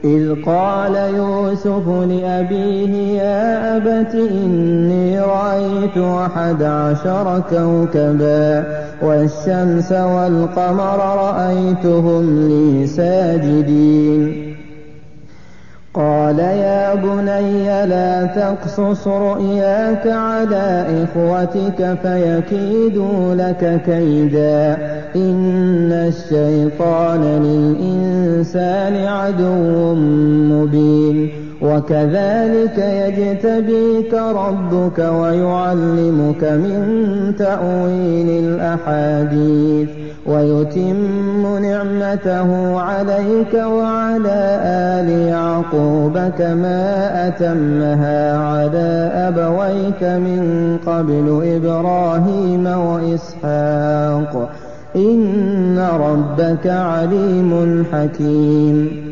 إذ قال يوسف لأبيه يا أبت إني رأيت 11 كوكبا والشمس والقمر رأيتهم لي ساجدين قال يا بني لا تقصص رؤياك على إخوتك فيكيدوا لك كيدا إن الشيطان للإنسان عدو مبين وكذلك يجتبيك ربك ويعلمك من تأويل الأحاديث ويتم نعمته عليك وعلى آل يعقوب كما أتمها على أبويك من قبل إبراهيم وإسحاق إن ربك عليم حكيم